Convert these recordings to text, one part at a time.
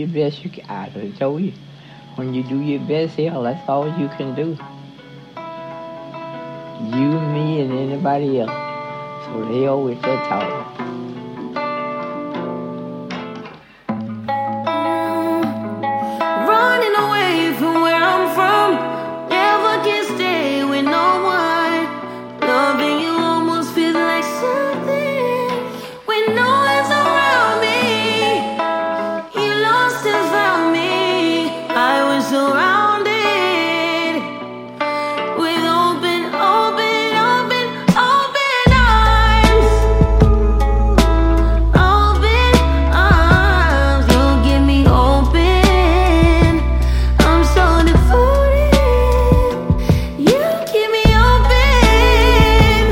Your best you can. I done told you. When you do your best, hell, that's all you can do. You, me, and anybody else. So they always that talk. Running away from where I'm from, never can stay with no one. Loving you almost feels like something when no one's around me. You lost and found me. I was surrounded with open, open, open, open arms. Open arms, you give me open. I'm so devoted. You keep me open.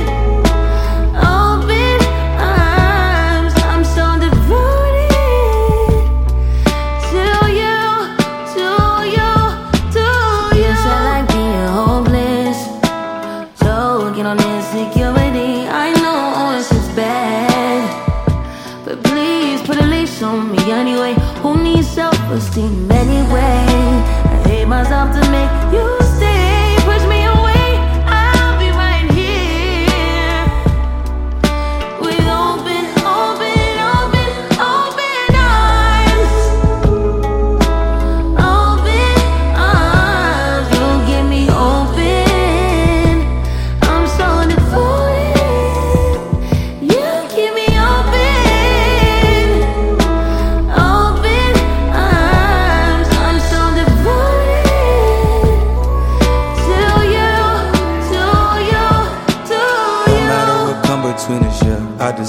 Open arms, I'm so devoted to you, to you, to you. You said like being hopeless, so get on insecurity. I know all this is bad, but please put a leash on me anyway. Who needs self-esteem anyway? I hate myself to make you stay. Push me